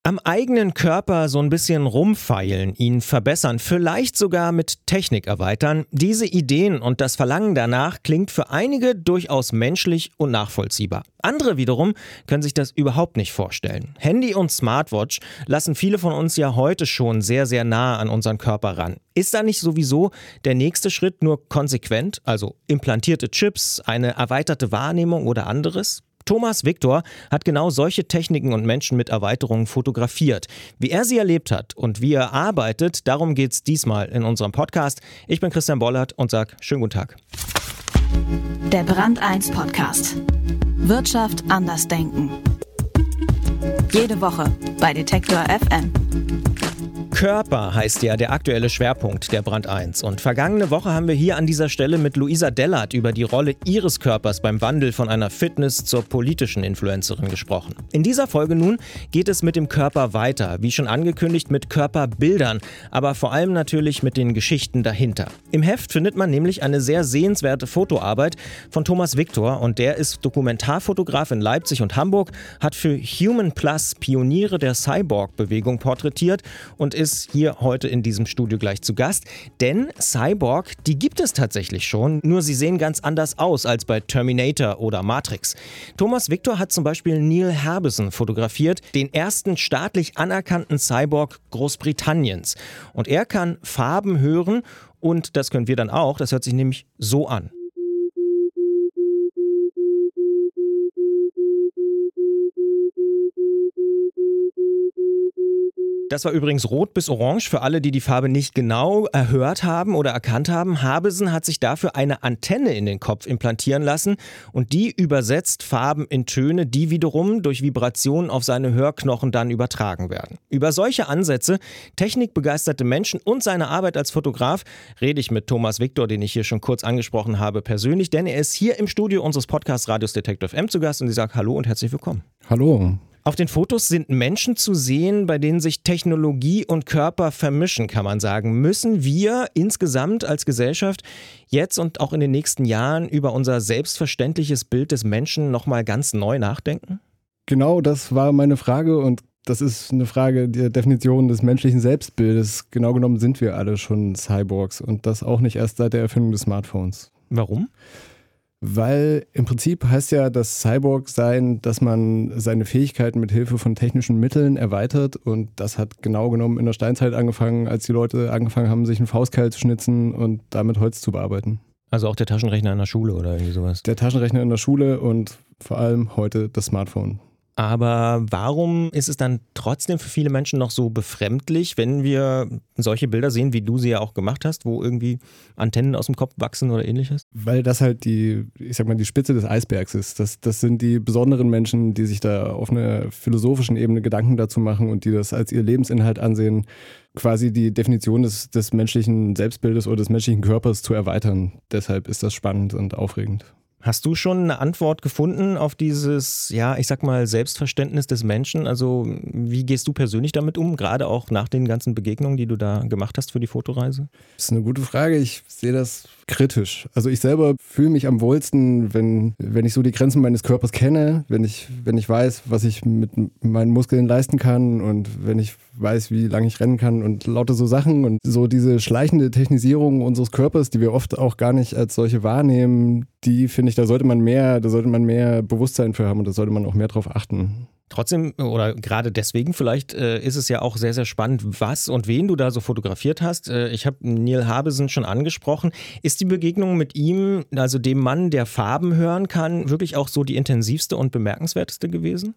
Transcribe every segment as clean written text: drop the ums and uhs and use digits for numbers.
Am eigenen Körper so ein bisschen rumfeilen, ihn verbessern, vielleicht sogar mit Technik erweitern. Diese Ideen und das Verlangen danach klingt für einige durchaus menschlich und nachvollziehbar. Andere wiederum können sich das überhaupt nicht vorstellen. Handy und Smartwatch lassen viele von uns ja heute schon sehr, sehr nah an unseren Körper ran. Ist da nicht sowieso der nächste Schritt nur konsequent, also implantierte Chips, eine erweiterte Wahrnehmung oder anderes? Thomas Victor hat genau solche Techniken und Menschen mit Erweiterungen fotografiert. Wie er sie erlebt hat und wie er arbeitet, darum geht's diesmal in unserem Podcast. Ich bin Christian Bollert und sage schönen guten Tag. Der Brand 1 Podcast. Wirtschaft anders denken. Jede Woche bei Detektor FM. Körper heißt ja der aktuelle Schwerpunkt der Brand 1. Und vergangene Woche haben wir hier an dieser Stelle mit Luisa Dellert über die Rolle ihres Körpers beim Wandel von einer Fitness zur politischen Influencerin gesprochen. In dieser Folge nun geht es mit dem Körper weiter, wie schon angekündigt mit Körperbildern, aber vor allem natürlich mit den Geschichten dahinter. Im Heft findet man nämlich eine sehr sehenswerte Fotoarbeit von Thomas Victor und der ist Dokumentarfotograf in Leipzig und Hamburg, hat für Human Plus Pioniere der Cyborg-Bewegung porträtiert und ist hier heute in diesem Studio gleich zu Gast. Denn Cyborg, die gibt es tatsächlich schon, nur sie sehen ganz anders aus als bei Terminator oder Matrix. Thomas Victor hat zum Beispiel Neil Harbisson fotografiert, den ersten staatlich anerkannten Cyborg Großbritanniens. Und er kann Farben hören und das können wir dann auch, das hört sich nämlich so an. Das war übrigens rot bis orange für alle, die die Farbe nicht genau erhört haben oder erkannt haben. Harbisson hat sich dafür eine Antenne in den Kopf implantieren lassen und die übersetzt Farben in Töne, die wiederum durch Vibrationen auf seine Hörknochen dann übertragen werden. Über solche Ansätze, technikbegeisterte Menschen und seine Arbeit als Fotograf rede ich mit Thomas Victor, den ich hier schon kurz angesprochen habe, persönlich, denn er ist hier im Studio unseres Podcasts Radios Detektor FM zu Gast und ich sage Hallo und herzlich willkommen. Hallo. Auf den Fotos sind Menschen zu sehen, bei denen sich Technologie und Körper vermischen, kann man sagen. Müssen wir insgesamt als Gesellschaft jetzt und auch in den nächsten Jahren über unser selbstverständliches Bild des Menschen nochmal ganz neu nachdenken? Genau, das war meine Frage und das ist eine Frage der Definition des menschlichen Selbstbildes. Genau genommen sind wir alle schon Cyborgs und das auch nicht erst seit der Erfindung des Smartphones. Warum? Weil im Prinzip heißt ja das Cyborg-Sein, dass man seine Fähigkeiten mit Hilfe von technischen Mitteln erweitert und das hat genau genommen in der Steinzeit angefangen, als die Leute angefangen haben, sich einen Faustkeil zu schnitzen und damit Holz zu bearbeiten. Also auch der Taschenrechner in der Schule oder irgendwie sowas? Der Taschenrechner in der Schule und vor allem heute das Smartphone. Aber warum ist es dann trotzdem für viele Menschen noch so befremdlich, wenn wir solche Bilder sehen, wie du sie ja auch gemacht hast, wo irgendwie Antennen aus dem Kopf wachsen oder ähnliches? Weil das halt die Spitze des Eisbergs ist. Das sind die besonderen Menschen, die sich da auf einer philosophischen Ebene Gedanken dazu machen und die das als ihr Lebensinhalt ansehen, quasi die Definition des menschlichen Selbstbildes oder des menschlichen Körpers zu erweitern. Deshalb ist das spannend und aufregend. Hast du schon eine Antwort gefunden auf dieses, Selbstverständnis des Menschen? Also wie gehst du persönlich damit um, gerade auch nach den ganzen Begegnungen, die du da gemacht hast für die Fotoreise? Das ist eine gute Frage. Ich sehe das kritisch. Also ich selber fühle mich am wohlsten, wenn ich so die Grenzen meines Körpers kenne, wenn ich weiß, was ich mit meinen Muskeln leisten kann und wenn ich weiß, wie lange ich rennen kann und lauter so Sachen und so diese schleichende Technisierung unseres Körpers, die wir oft auch gar nicht als solche wahrnehmen, die finde ich, da sollte man mehr Bewusstsein für haben und da sollte man auch mehr drauf achten. Trotzdem oder gerade deswegen vielleicht ist es ja auch sehr, sehr spannend, was und wen du da so fotografiert hast. Ich habe Neil Harbisson schon angesprochen. Ist die Begegnung mit ihm, also dem Mann, der Farben hören kann, wirklich auch so die intensivste und bemerkenswerteste gewesen?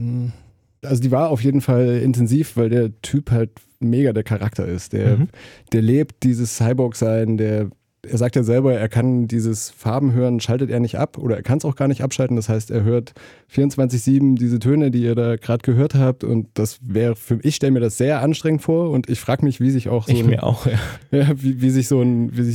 Also die war auf jeden Fall intensiv, weil der Typ halt mega der Charakter ist. Der lebt dieses Cyborg-Sein, er sagt ja selber, er kann dieses Farbenhören, schaltet er nicht ab oder er kann es auch gar nicht abschalten. Das heißt, er hört 24/7 diese Töne, die ihr da gerade gehört habt und das wäre ich stelle mir das sehr anstrengend vor und ich frage mich, wie sich auch wie sich so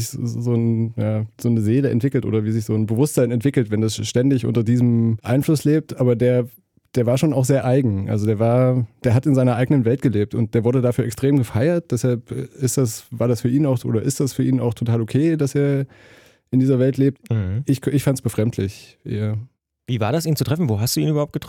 eine Seele entwickelt oder wie sich so ein Bewusstsein entwickelt, wenn das ständig unter diesem Einfluss lebt, aber der war schon auch sehr eigen. Also der hat in seiner eigenen Welt gelebt und der wurde dafür extrem gefeiert. Deshalb ist das für ihn auch total okay, dass er in dieser Welt lebt. Ich fand es befremdlich. Ja. Wie war das, ihn zu treffen? Wo hast du ihn überhaupt getroffen?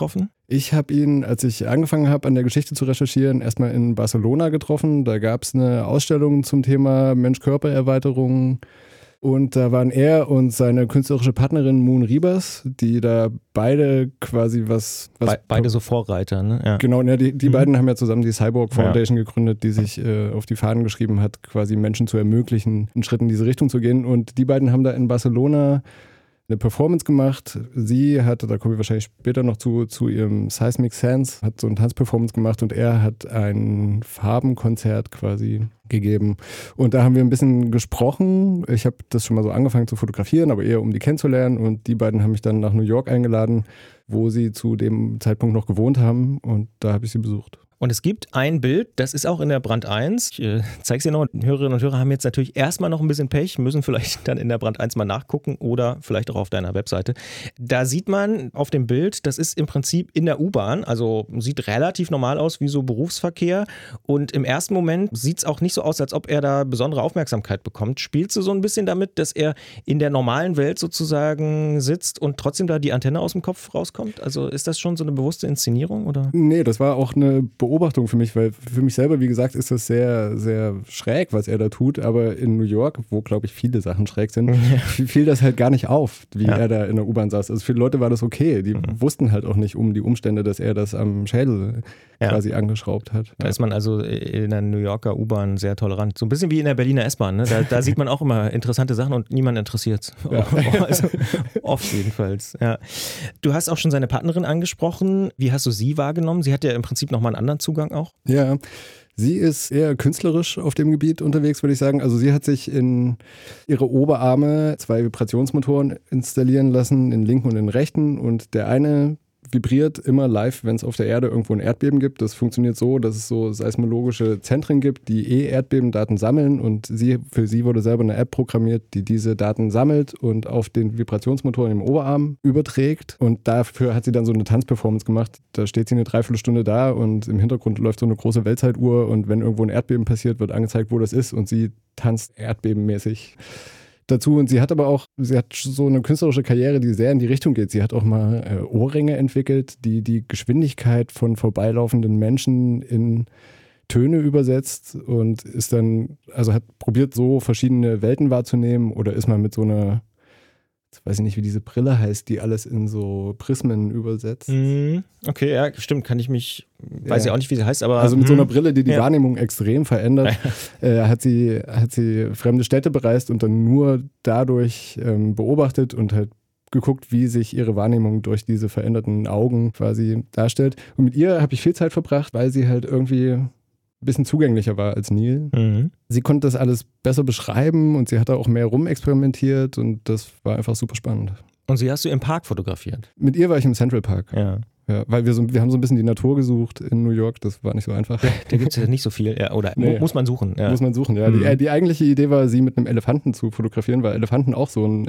Ich habe ihn, als ich angefangen habe, an der Geschichte zu recherchieren, erstmal in Barcelona getroffen. Da gab es eine Ausstellung zum Thema Mensch-Körper-Erweiterung. Und da waren er und seine künstlerische Partnerin Moon Ribas, die da beide quasi beide so Vorreiter, ne? Ja. Genau, ja, die beiden haben ja zusammen die Cyborg Foundation gegründet, die sich auf die Fahnen geschrieben hat, quasi Menschen zu ermöglichen, einen Schritt in diese Richtung zu gehen. Und die beiden haben da in Barcelona eine Performance gemacht. Sie hatte, da kommen wir wahrscheinlich später noch zu ihrem Seismic Sense, hat so eine Tanzperformance gemacht und er hat ein Farbenkonzert quasi gegeben. Und da haben wir ein bisschen gesprochen. Ich habe das schon mal so angefangen zu fotografieren, aber eher um die kennenzulernen. Und die beiden haben mich dann nach New York eingeladen, wo sie zu dem Zeitpunkt noch gewohnt haben. Und da habe ich sie besucht. Und es gibt ein Bild, das ist auch in der Brand 1. Ich zeige es dir noch. Hörerinnen und Hörer haben jetzt natürlich erstmal noch ein bisschen Pech, müssen vielleicht dann in der Brand 1 mal nachgucken oder vielleicht auch auf deiner Webseite. Da sieht man auf dem Bild, das ist im Prinzip in der U-Bahn, also sieht relativ normal aus wie so Berufsverkehr. Und im ersten Moment sieht es auch nicht so aus, als ob er da besondere Aufmerksamkeit bekommt. Spielst du so ein bisschen damit, dass er in der normalen Welt sozusagen sitzt und trotzdem da die Antenne aus dem Kopf rauskommt? Also ist das schon so eine bewusste Inszenierung, oder? Nee, das war auch eine Beobachtung für mich, weil für mich selber, wie gesagt, ist das sehr, sehr schräg, was er da tut, aber in New York, wo, glaube ich, viele Sachen schräg sind, fiel das halt gar nicht auf, wie er da in der U-Bahn saß. Also für Leute war das okay, die wussten halt auch nicht um die Umstände, dass er das am Schädel quasi angeschraubt hat. Da ist man also in der New Yorker U-Bahn sehr tolerant. So ein bisschen wie in der Berliner S-Bahn, ne? Da sieht man auch immer interessante Sachen und niemand interessiert es. Ja. Also oft jedenfalls. Ja. Du hast auch schon seine Partnerin angesprochen. Wie hast du sie wahrgenommen? Sie hat ja im Prinzip nochmal einen anderen Zugang auch. Ja, sie ist eher künstlerisch auf dem Gebiet unterwegs, würde ich sagen. Also sie hat sich in ihre Oberarme 2 Vibrationsmotoren installieren lassen, den linken und den rechten. Und der eine vibriert immer live, wenn es auf der Erde irgendwo ein Erdbeben gibt. Das funktioniert so, dass es so seismologische Zentren gibt, die Erdbebendaten sammeln und für sie wurde selber eine App programmiert, die diese Daten sammelt und auf den Vibrationsmotor im Oberarm überträgt und dafür hat sie dann so eine Tanzperformance gemacht. Da steht sie eine Dreiviertelstunde da und im Hintergrund läuft so eine große Weltzeituhr und wenn irgendwo ein Erdbeben passiert, wird angezeigt, wo das ist und sie tanzt erdbebenmäßig dazu. Und sie hat so eine künstlerische Karriere, die sehr in die Richtung geht. Sie hat auch mal Ohrringe entwickelt, die die Geschwindigkeit von vorbeilaufenden Menschen in Töne übersetzt und ist dann, also hat probiert, so verschiedene Welten wahrzunehmen oder ist mal mit so einer, jetzt weiß ich nicht, wie diese Brille heißt, die alles in so Prismen übersetzt. Okay, ja, stimmt, weiß ich auch nicht, wie sie heißt, aber... Also mit so einer Brille, die Wahrnehmung extrem verändert, hat sie fremde Städte bereist und dann nur dadurch beobachtet und halt geguckt, wie sich ihre Wahrnehmung durch diese veränderten Augen quasi darstellt. Und mit ihr habe ich viel Zeit verbracht, weil sie halt irgendwie ein bisschen zugänglicher war als Neil. Sie konnte das alles besser beschreiben und sie hat da auch mehr rumexperimentiert und das war einfach super spannend. Und sie hast du im Park fotografiert? Mit ihr war ich im Central Park. Ja, weil wir haben so ein bisschen die Natur gesucht in New York, das war nicht so einfach. Da gibt es ja nicht so viel, muss man suchen. Ja. Muss man suchen, ja. Die eigentliche Idee war, sie mit einem Elefanten zu fotografieren, weil Elefanten auch so ein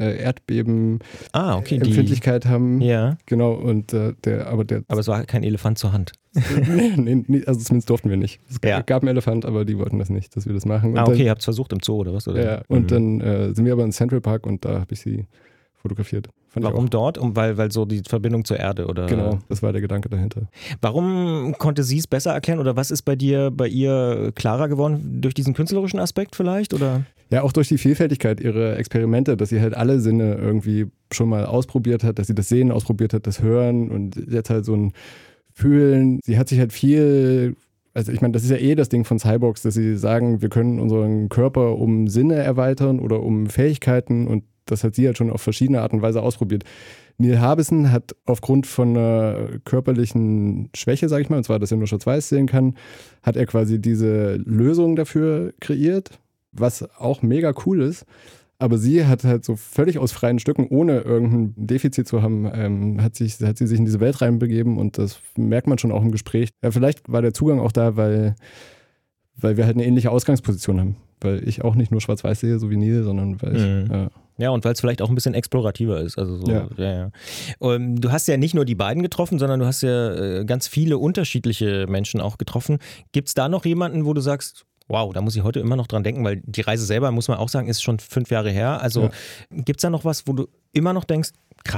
Erdbeben-Empfindlichkeit haben. Ja. Genau, und aber es war kein Elefant zur Hand. nee, also zumindest durften wir nicht. Es gab einen Elefant, aber die wollten das nicht, dass wir das machen. Und ihr habt es versucht im Zoo oder was? Oder? Ja, und dann sind wir aber in Central Park und da habe ich sie fotografiert. Warum dort? Weil so die Verbindung zur Erde, oder? Genau, das war der Gedanke dahinter. Warum konnte sie es besser erkennen oder was ist bei ihr klarer geworden? Durch diesen künstlerischen Aspekt vielleicht, oder? Ja, auch durch die Vielfältigkeit ihrer Experimente, dass sie halt alle Sinne irgendwie schon mal ausprobiert hat, dass sie das Sehen ausprobiert hat, das Hören und jetzt halt so ein Fühlen. Sie hat sich halt viel... Also ich meine, das ist ja das Ding von Cyborgs, dass sie sagen, wir können unseren Körper um Sinne erweitern oder um Fähigkeiten und das hat sie halt schon auf verschiedene Art und Weise ausprobiert. Neil Harbisson hat aufgrund von einer körperlichen Schwäche, sage ich mal, und zwar, dass er nur schwarz-weiß sehen kann, hat er quasi diese Lösung dafür kreiert, was auch mega cool ist. Aber sie hat halt so völlig aus freien Stücken, ohne irgendein Defizit zu haben, hat sie sich in diese Welt reinbegeben und das merkt man schon auch im Gespräch. Ja, vielleicht war der Zugang auch da, weil wir halt eine ähnliche Ausgangsposition haben. Weil ich auch nicht nur schwarz-weiß sehe, so wie Neil, sondern weil ich... Ja, und weil es vielleicht auch ein bisschen explorativer ist. Also so, ja. Du hast ja nicht nur die beiden getroffen, sondern du hast ja ganz viele unterschiedliche Menschen auch getroffen. Gibt es da noch jemanden, wo du sagst, wow, da muss ich heute immer noch dran denken, weil die Reise selber, muss man auch sagen, ist schon 5 Jahre her. Also gibt es da noch was, wo du immer noch denkst, krass,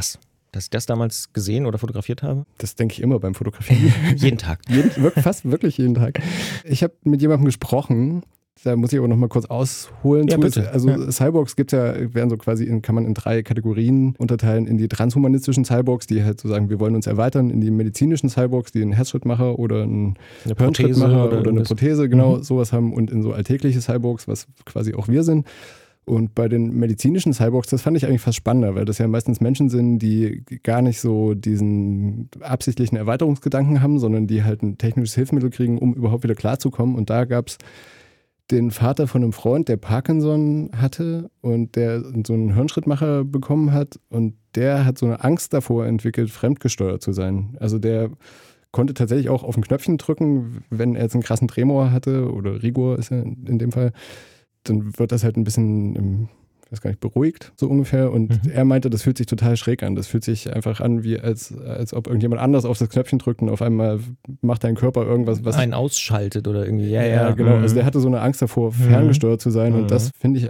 dass ich das damals gesehen oder fotografiert habe? Das denke ich immer beim Fotografieren. Jeden Tag. Fast wirklich jeden Tag. Ich habe mit jemandem gesprochen, da muss ich aber noch mal kurz ausholen. Ja, bitte. Also Cyborgs werden so quasi kann man in 3 Kategorien unterteilen: in die transhumanistischen Cyborgs, die halt so sagen, wir wollen uns erweitern, in die medizinischen Cyborgs, die einen Herzschrittmacher oder einen Hirnschrittmacher oder eine Prothese, genau sowas haben, und in so alltägliche Cyborgs, was quasi auch wir sind. Und bei den medizinischen Cyborgs, das fand ich eigentlich fast spannender, weil das ja meistens Menschen sind, die gar nicht so diesen absichtlichen Erweiterungsgedanken haben, sondern die halt ein technisches Hilfsmittel kriegen, um überhaupt wieder klarzukommen. Und da gab es den Vater von einem Freund, der Parkinson hatte und der so einen Hirnschrittmacher bekommen hat, und der hat so eine Angst davor entwickelt, fremdgesteuert zu sein. Also der konnte tatsächlich auch auf ein Knöpfchen drücken, wenn er jetzt einen krassen Tremor hatte, oder Rigor ist er in dem Fall, dann wird das halt ein bisschen, ich weiß gar nicht, beruhigt, so ungefähr. Und er meinte, das fühlt sich total schräg an. Das fühlt sich einfach an, wie als ob irgendjemand anders auf das Knöpfchen drückt und auf einmal macht dein Körper irgendwas, was einen ausschaltet oder irgendwie. Ja, genau. Also der hatte so eine Angst davor, ferngesteuert zu sein. Und das finde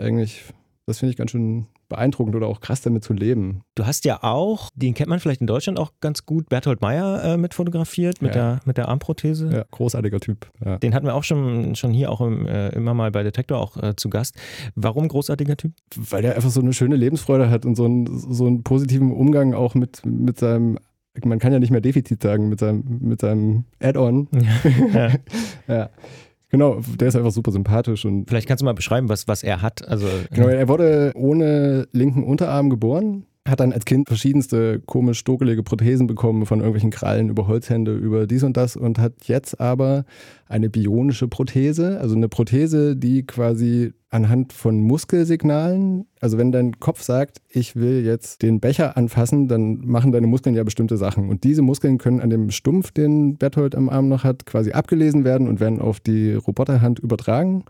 ich ganz schön beeindruckend oder auch krass, damit zu leben. Du hast ja auch, den kennt man vielleicht in Deutschland auch ganz gut, Berthold Meyer mit fotografiert, mit der Armprothese. Ja, großartiger Typ. Ja. Den hatten wir auch schon hier auch immer mal bei Detektor auch zu Gast. Warum großartiger Typ? Weil der einfach so eine schöne Lebensfreude hat und so einen positiven Umgang auch mit seinem, man kann ja nicht mehr Defizit sagen, mit seinem Add-on. Ja. Ja. Genau, der ist einfach super sympathisch. Und vielleicht kannst du mal beschreiben, was er hat. Also, genau, er wurde ohne linken Unterarm geboren, hat dann als Kind verschiedenste komisch stokelige Prothesen bekommen, von irgendwelchen Krallen über Holzhände, über dies und das, und hat jetzt aber eine bionische Prothese, also eine Prothese, die quasi anhand von Muskelsignalen, also wenn dein Kopf sagt, ich will jetzt den Becher anfassen, dann machen deine Muskeln ja bestimmte Sachen. Und diese Muskeln können an dem Stumpf, den Berthold am Arm noch hat, quasi abgelesen werden und werden auf die Roboterhand übertragen.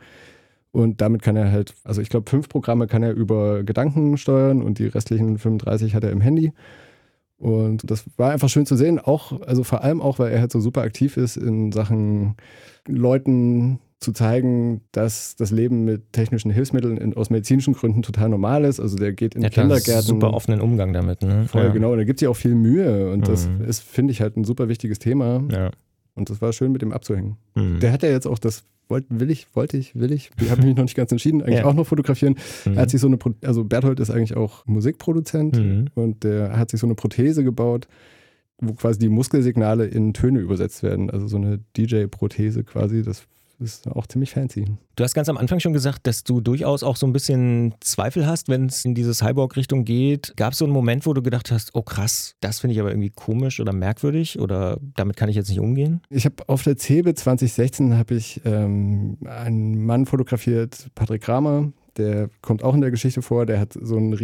Und damit kann er halt, also ich glaube 5 Programme kann er über Gedanken steuern und die restlichen 35 hat er im Handy. Und das war einfach schön zu sehen, also vor allem auch, weil er halt so super aktiv ist in Sachen Leuten zu zeigen, dass das Leben mit technischen Hilfsmitteln aus medizinischen Gründen total normal ist. Also der geht in Kindergärten. Super offenen Umgang damit. Ne? Voll, genau. Und da gibt es ja auch viel Mühe. Und das ist, finde ich, halt ein super wichtiges Thema. Ja. Und das war schön, mit dem abzuhängen. Der hat ja jetzt auch das, will ich, ich habe mich noch nicht ganz entschieden, eigentlich auch noch fotografieren. Er hat sich also Berthold ist eigentlich auch Musikproduzent und der hat sich so eine Prothese gebaut, wo quasi die Muskelsignale in Töne übersetzt werden. Also so eine DJ-Prothese quasi, das ist auch ziemlich fancy. Du hast ganz am Anfang schon gesagt, dass du durchaus auch so ein bisschen Zweifel hast, wenn es in diese Cyborg-Richtung geht. Gab es so einen Moment, wo du gedacht hast, oh krass, das finde ich aber irgendwie komisch oder merkwürdig oder damit kann ich jetzt nicht umgehen? Ich habe auf der CeBIT 2016 einen Mann fotografiert, Patrick Kramer, der kommt auch in der Geschichte vor, der hat so einen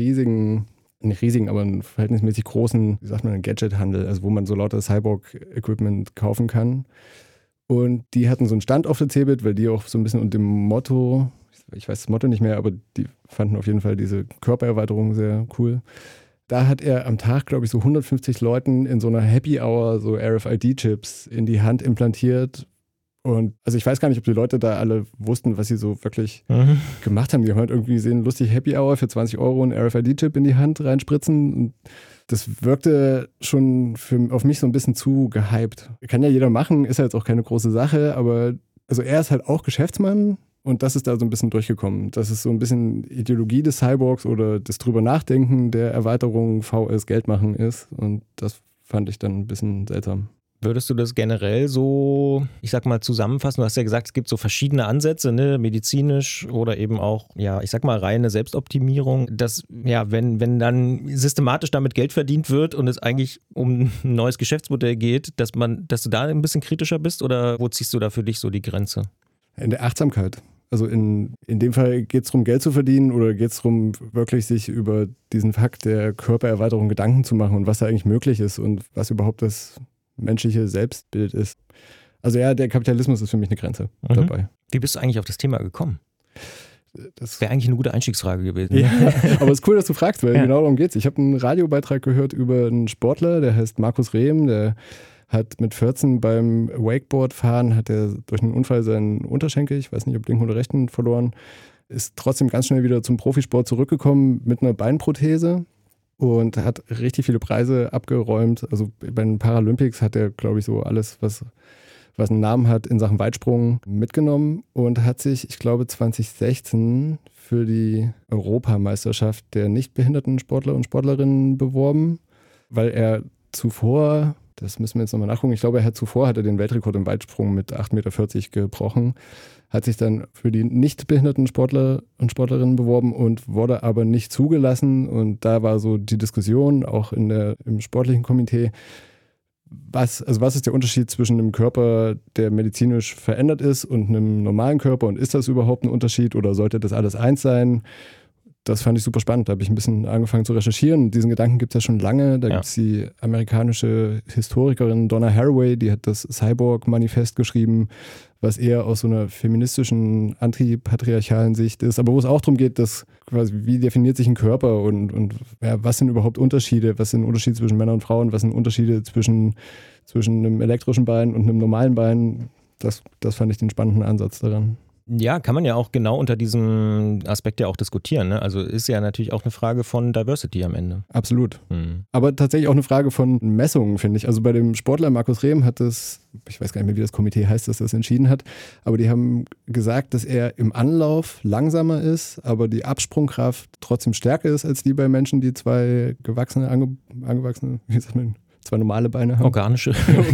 aber einen verhältnismäßig großen, wie sagt man, einen Gadget-Handel, also wo man so lauter Cyborg-Equipment kaufen kann. Und die hatten so einen Stand auf der CeBIT, weil die auch so ein bisschen unter dem Motto, ich weiß das Motto nicht mehr, aber die fanden auf jeden Fall diese Körpererweiterung sehr cool. Da hat er am Tag, glaube ich, so 150 Leuten in so einer Happy Hour so RFID-Chips in die Hand implantiert. Und also ich weiß gar nicht, ob die Leute da alle wussten, was sie so wirklich gemacht haben. Die haben halt irgendwie gesehen, lustig Happy Hour für 20 € einen RFID-Chip in die Hand reinspritzen. Und das wirkte schon auf mich so ein bisschen zu gehypt. Kann ja jeder machen, ist ja jetzt auch keine große Sache, aber also er ist halt auch Geschäftsmann und das ist da so ein bisschen durchgekommen. Das ist so ein bisschen Ideologie des Cyborgs oder das drüber nachdenken der Erweiterung VS Geld machen ist und das fand ich dann ein bisschen seltsam. Würdest du das generell so, ich sag mal, zusammenfassen? Du hast ja gesagt, es gibt so verschiedene Ansätze, ne? Medizinisch oder eben auch, ja, ich sag mal, reine Selbstoptimierung. Dass, ja, wenn dann systematisch damit Geld verdient wird und es eigentlich um ein neues Geschäftsmodell geht, dass du da ein bisschen kritischer bist oder wo ziehst du da für dich so die Grenze? In der Achtsamkeit. Also in dem Fall geht es darum, Geld zu verdienen oder geht es darum, wirklich sich über diesen Fakt der Körpererweiterung Gedanken zu machen und was da eigentlich möglich ist und was überhaupt das menschliche Selbstbild ist. Also ja, der Kapitalismus ist für mich eine Grenze dabei. Wie bist du eigentlich auf das Thema gekommen? Das wäre eigentlich eine gute Einstiegsfrage gewesen. Ja, aber es ist cool, dass du fragst, weil genau darum geht's. Ich habe einen Radiobeitrag gehört über einen Sportler, der heißt Markus Rehm, der hat mit 14 beim Wakeboardfahren, hat er durch einen Unfall seinen Unterschenkel, ich weiß nicht, ob linken oder rechten, verloren, ist trotzdem ganz schnell wieder zum Profisport zurückgekommen mit einer Beinprothese. und hat richtig viele Preise abgeräumt. Also bei den Paralympics hat er, glaube ich, so alles, was einen Namen hat, in Sachen Weitsprung mitgenommen und hat sich, ich glaube, 2016 für die Europameisterschaft der nichtbehinderten Sportler und Sportlerinnen beworben, weil er zuvor, das müssen wir jetzt nochmal nachgucken, ich glaube, hat er den Weltrekord im Weitsprung mit 8,40 Meter gebrochen, hat sich dann für die nichtbehinderten Sportler und Sportlerinnen beworben und wurde aber nicht zugelassen. Und da war so die Diskussion, auch im sportlichen Komitee, was ist der Unterschied zwischen einem Körper, der medizinisch verändert ist und einem normalen Körper, und ist das überhaupt ein Unterschied oder sollte das alles eins sein? Das fand ich super spannend. Da habe ich ein bisschen angefangen zu recherchieren. Diesen Gedanken gibt es ja schon lange. Da gibt es die amerikanische Historikerin Donna Haraway, die hat das Cyborg-Manifest geschrieben, was eher aus so einer feministischen, antipatriarchalen Sicht ist, aber wo es auch darum geht, dass quasi, wie definiert sich ein Körper und was sind überhaupt Unterschiede, was sind Unterschiede zwischen Männern und Frauen, was sind Unterschiede zwischen einem elektrischen Bein und einem normalen Bein. Das fand ich den spannenden Ansatz daran. Ja, kann man ja auch genau unter diesem Aspekt ja auch diskutieren. Ne? Also ist ja natürlich auch eine Frage von Diversity am Ende. Absolut. Aber tatsächlich auch eine Frage von Messungen, finde ich. Also bei dem Sportler Markus Rehm hat ich weiß gar nicht mehr, wie das Komitee heißt, das entschieden hat, aber die haben gesagt, dass er im Anlauf langsamer ist, aber die Absprungkraft trotzdem stärker ist als die bei Menschen, die zwei angewachsene, wie sagt man, zwei normale Beine haben. Organische.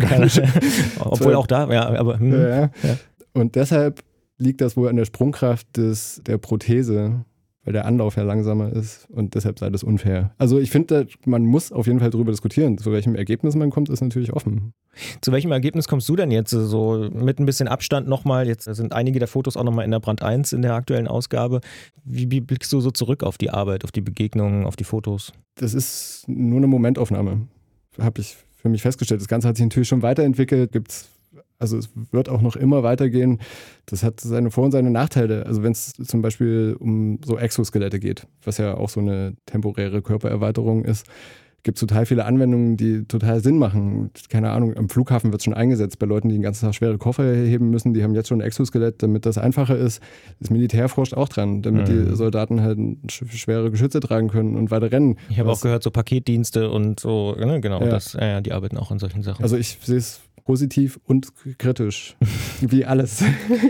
Obwohl auch da, ja. Aber, ja. Und deshalb liegt das wohl an der Sprungkraft der Prothese, weil der Anlauf ja langsamer ist und deshalb sei das unfair. Also ich finde, man muss auf jeden Fall darüber diskutieren. Zu welchem Ergebnis man kommt, ist natürlich offen. Zu welchem Ergebnis kommst du denn jetzt so mit ein bisschen Abstand nochmal? Jetzt sind einige der Fotos auch nochmal in der Brand 1 in der aktuellen Ausgabe. Wie blickst du so zurück auf die Arbeit, auf die Begegnungen, auf die Fotos? Das ist nur eine Momentaufnahme, habe ich für mich festgestellt. Das Ganze hat sich natürlich schon weiterentwickelt, also es wird auch noch immer weitergehen. Das hat seine Vor- und seine Nachteile. Also wenn es zum Beispiel um so Exoskelette geht, was ja auch so eine temporäre Körpererweiterung ist, gibt es total viele Anwendungen, die total Sinn machen. Keine Ahnung, am Flughafen wird es schon eingesetzt bei Leuten, die den ganzen Tag schwere Koffer heben müssen. Die haben jetzt schon ein Exoskelett, damit das einfacher ist. Das Militär forscht auch dran, damit die Soldaten halt schwere Geschütze tragen können und weiter rennen. Ich habe auch gehört, so Paketdienste und so, ne? Genau, ja. Die arbeiten auch an solchen Sachen. Also ich sehe es positiv und kritisch, wie alles.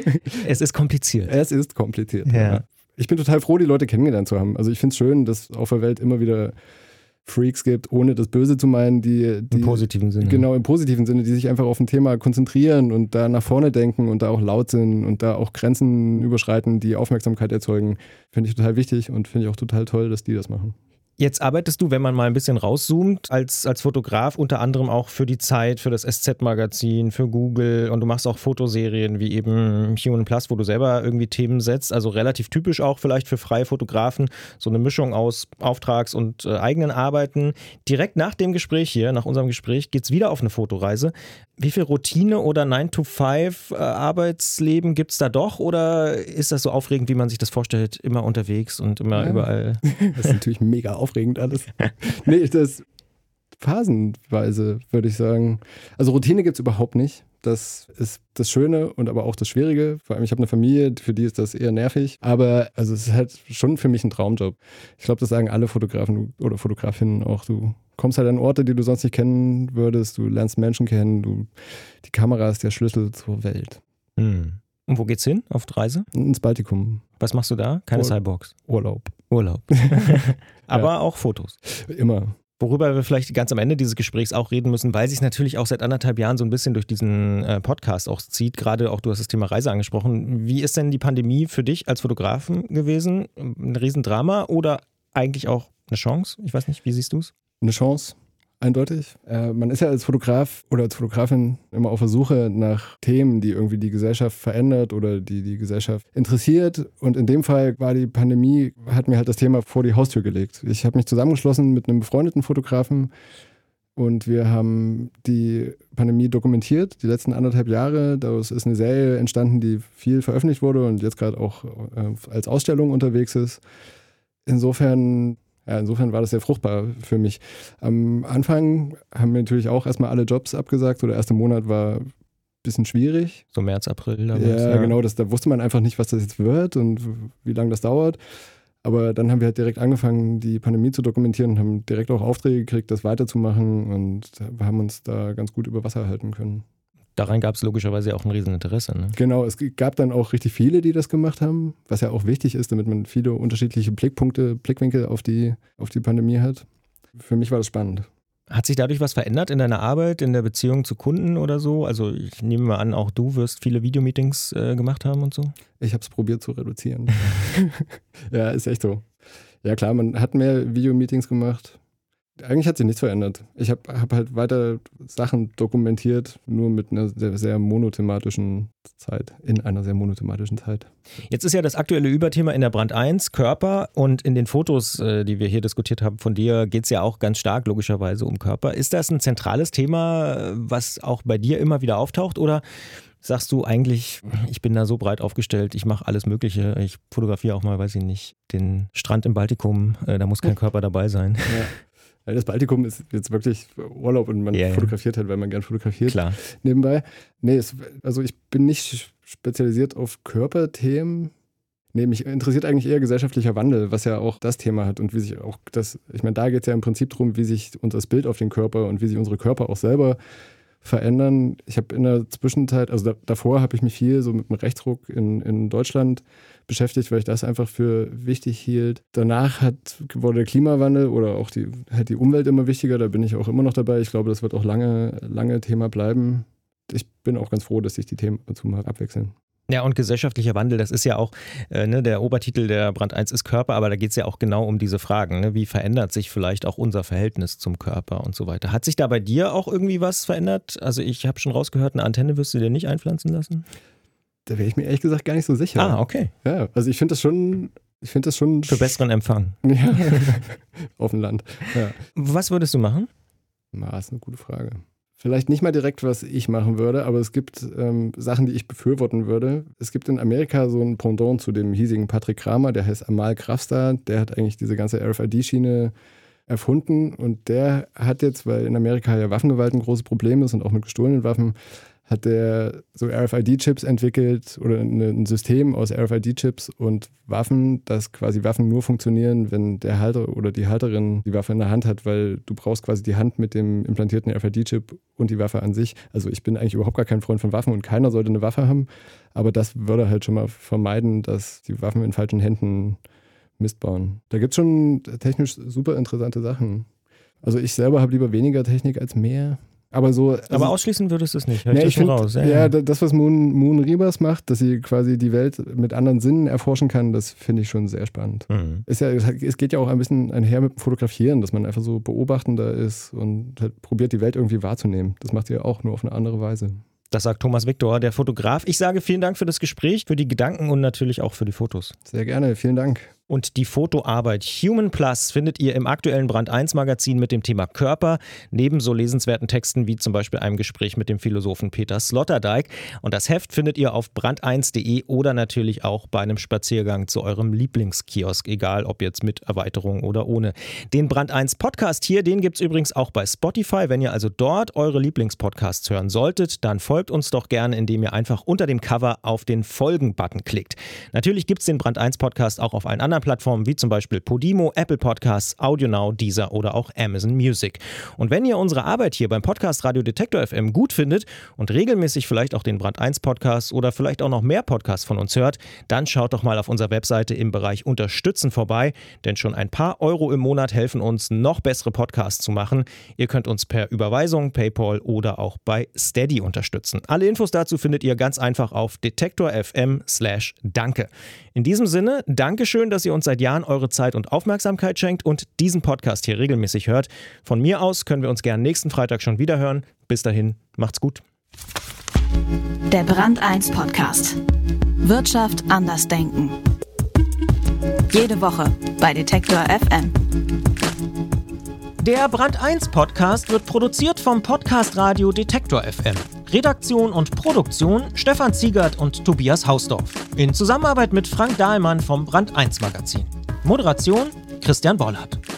Es ist kompliziert. Es ist kompliziert, ja. Ich bin total froh, die Leute kennengelernt zu haben. Also ich finde es schön, dass auf der Welt immer wieder Freaks gibt, ohne das Böse zu meinen, die im positiven Sinne. Genau, im positiven Sinne, die sich einfach auf ein Thema konzentrieren und da nach vorne denken und da auch laut sind und da auch Grenzen überschreiten, die Aufmerksamkeit erzeugen. Finde ich total wichtig und finde ich auch total toll, dass die das machen. Jetzt arbeitest du, wenn man mal ein bisschen rauszoomt, als Fotograf unter anderem auch für die Zeit, für das SZ-Magazin, für Google, und du machst auch Fotoserien wie eben Human Plus, wo du selber irgendwie Themen setzt, also relativ typisch auch vielleicht für freie Fotografen, so eine Mischung aus Auftrags- und eigenen Arbeiten. Direkt nach dem Gespräch hier, nach unserem Gespräch, geht es wieder auf eine Fotoreise. Wie viel Routine oder 9-to-5 Arbeitsleben gibt es da doch, oder ist das so aufregend, wie man sich das vorstellt, immer unterwegs und immer überall? Das ist natürlich mega aufregend alles. Nee, das phasenweise, würde ich sagen. Also Routine gibt es überhaupt nicht. Das ist das Schöne und aber auch das Schwierige. Vor allem, ich habe eine Familie, für die ist das eher nervig. Aber also es ist halt schon für mich ein Traumjob. Ich glaube, das sagen alle Fotografen oder Fotografinnen auch. Du kommst halt an Orte, die du sonst nicht kennen würdest. Du lernst Menschen kennen. Die Kamera ist der Schlüssel zur Welt. Und wo geht's hin auf die Reise? Ins Baltikum. Was machst du da? Keine Cyborgs? Urlaub. Aber auch Fotos. Immer. Worüber wir vielleicht ganz am Ende dieses Gesprächs auch reden müssen, weil sich es natürlich auch seit 1,5 Jahren so ein bisschen durch diesen Podcast auch zieht. Gerade auch, du hast das Thema Reise angesprochen. Wie ist denn die Pandemie für dich als Fotografen gewesen? Ein Riesendrama oder eigentlich auch eine Chance? Ich weiß nicht, wie siehst du es? Eine Chance. Eindeutig. Man ist ja als Fotograf oder als Fotografin immer auf der Suche nach Themen, die irgendwie die Gesellschaft verändert oder die Gesellschaft interessiert. Und in dem Fall war die Pandemie, hat mir halt das Thema vor die Haustür gelegt. Ich habe mich zusammengeschlossen mit einem befreundeten Fotografen und wir haben die Pandemie dokumentiert, die letzten 1,5 Jahre. Daraus ist eine Serie entstanden, die viel veröffentlicht wurde und jetzt gerade auch als Ausstellung unterwegs ist. Insofern war das sehr fruchtbar für mich. Am Anfang haben wir natürlich auch erstmal alle Jobs abgesagt. Der erste Monat war ein bisschen schwierig. So März, April. Genau. Da wusste man einfach nicht, was das jetzt wird und wie lange das dauert. Aber dann haben wir halt direkt angefangen, die Pandemie zu dokumentieren und haben direkt auch Aufträge gekriegt, das weiterzumachen und haben uns da ganz gut über Wasser halten können. Daran gab es logischerweise auch ein Rieseninteresse. Ne? Genau, es gab dann auch richtig viele, die das gemacht haben, was ja auch wichtig ist, damit man viele unterschiedliche Blickwinkel auf die Pandemie hat. Für mich war das spannend. Hat sich dadurch was verändert in deiner Arbeit, in der Beziehung zu Kunden oder so? Also ich nehme mal an, auch du wirst viele Videomeetings gemacht haben und so? Ich habe es probiert zu reduzieren. Ja, ist echt so. Ja klar, man hat mehr Videomeetings gemacht. Eigentlich hat sich nichts verändert. Ich habe halt weiter Sachen dokumentiert, nur mit einer sehr monothematischen Zeit, in einer sehr monothematischen Zeit. Jetzt ist ja das aktuelle Überthema in der Brand 1 Körper und in den Fotos, die wir hier diskutiert haben von dir, geht es ja auch ganz stark logischerweise um Körper. Ist das ein zentrales Thema, was auch bei dir immer wieder auftaucht oder sagst du eigentlich, ich bin da so breit aufgestellt, ich mache alles Mögliche, ich fotografiere auch mal, weiß ich nicht, den Strand im Baltikum, da muss kein Körper dabei sein. Ja. Das Baltikum ist jetzt wirklich Urlaub und man fotografiert halt, weil man gern fotografiert. Klar. Nebenbei. Nee, also ich bin nicht spezialisiert auf Körperthemen. Nee, mich interessiert eigentlich eher gesellschaftlicher Wandel, was ja auch das Thema hat und wie sich auch ich meine, da geht es ja im Prinzip darum, wie sich unser Bild auf den Körper und wie sich unsere Körper auch selber verändern. Ich habe in der Zwischenzeit, also davor habe ich mich viel so mit dem Rechtsruck in Deutschland beschäftigt, weil ich das einfach für wichtig hielt. Danach wurde der Klimawandel oder auch die Umwelt immer wichtiger, da bin ich auch immer noch dabei. Ich glaube, das wird auch lange Thema bleiben. Ich bin auch ganz froh, dass sich die Themen dazu mal abwechseln. Ja, und gesellschaftlicher Wandel, das ist ja auch, der Obertitel der Brand 1 ist Körper, aber da geht es ja auch genau um diese Fragen. Ne? Wie verändert sich vielleicht auch unser Verhältnis zum Körper und so weiter? Hat sich da bei dir auch irgendwie was verändert? Also ich habe schon rausgehört, eine Antenne wirst du dir nicht einpflanzen lassen? Da wäre ich mir ehrlich gesagt gar nicht so sicher. Ah, okay. Ja, also ich finde das schon... Für besseren Empfang. Ja, auf dem Land. Ja. Was würdest du machen? Das ist eine gute Frage. Vielleicht nicht mal direkt, was ich machen würde, aber es gibt Sachen, die ich befürworten würde. Es gibt in Amerika so ein Pendant zu dem hiesigen Patrick Kramer, der heißt Amal Krafstar. Der hat eigentlich diese ganze RFID-Schiene erfunden und der hat jetzt, weil in Amerika ja Waffengewalt ein großes Problem ist und auch mit gestohlenen Waffen, hat der so RFID-Chips entwickelt oder ein System aus RFID-Chips und Waffen, dass quasi Waffen nur funktionieren, wenn der Halter oder die Halterin die Waffe in der Hand hat, weil du brauchst quasi die Hand mit dem implantierten RFID-Chip und die Waffe an sich. Also ich bin eigentlich überhaupt gar kein Freund von Waffen und keiner sollte eine Waffe haben, aber das würde halt schon mal vermeiden, dass die Waffen in falschen Händen Mist bauen. Da gibt es schon technisch super interessante Sachen. Also ich selber habe lieber weniger Technik als mehr. Aber ausschließen würdest du es nicht, ich finde, raus. Ja, das, was Moon Ribas macht, dass sie quasi die Welt mit anderen Sinnen erforschen kann, das finde ich schon sehr spannend. Mhm. Es geht ja auch ein bisschen einher mit dem Fotografieren, dass man einfach so beobachtender ist und halt probiert, die Welt irgendwie wahrzunehmen. Das macht sie ja auch nur auf eine andere Weise. Das sagt Thomas Viktor, der Fotograf. Ich sage vielen Dank für das Gespräch, für die Gedanken und natürlich auch für die Fotos. Sehr gerne, vielen Dank. Und die Fotoarbeit Human Plus findet ihr im aktuellen Brand 1 Magazin mit dem Thema Körper, neben so lesenswerten Texten wie zum Beispiel einem Gespräch mit dem Philosophen Peter Sloterdijk. Und das Heft findet ihr auf brand1.de oder natürlich auch bei einem Spaziergang zu eurem Lieblingskiosk, egal ob jetzt mit Erweiterung oder ohne. Den Brand 1 Podcast hier, den gibt es übrigens auch bei Spotify. Wenn ihr also dort eure Lieblingspodcasts hören solltet, dann folgt uns doch gerne, indem ihr einfach unter dem Cover auf den Folgen-Button klickt. Natürlich gibt es den Brand 1 Podcast auch auf allen anderen Plattformen wie zum Beispiel Podimo, Apple Podcasts, AudioNow, Deezer oder auch Amazon Music. Und wenn ihr unsere Arbeit hier beim Podcast Radio Detektor FM gut findet und regelmäßig vielleicht auch den Brand 1 Podcast oder vielleicht auch noch mehr Podcasts von uns hört, dann schaut doch mal auf unserer Webseite im Bereich Unterstützen vorbei, denn schon ein paar Euro im Monat helfen uns, noch bessere Podcasts zu machen. Ihr könnt uns per Überweisung, PayPal oder auch bei Steady unterstützen. Alle Infos dazu findet ihr ganz einfach auf detektor.fm/danke. In diesem Sinne, Dankeschön, dass ihr uns seit Jahren eure Zeit und Aufmerksamkeit schenkt und diesen Podcast hier regelmäßig hört. Von mir aus können wir uns gerne nächsten Freitag schon wieder hören. Bis dahin, macht's gut. Der Brand 1 Podcast. Wirtschaft anders denken. Jede Woche bei Detektor FM. Der Brand 1 Podcast wird produziert vom Podcast Radio Detektor FM. Redaktion und Produktion Stefan Ziegert und Tobias Hausdorf. In Zusammenarbeit mit Frank Dahlmann vom Brand 1 Magazin. Moderation Christian Bollert.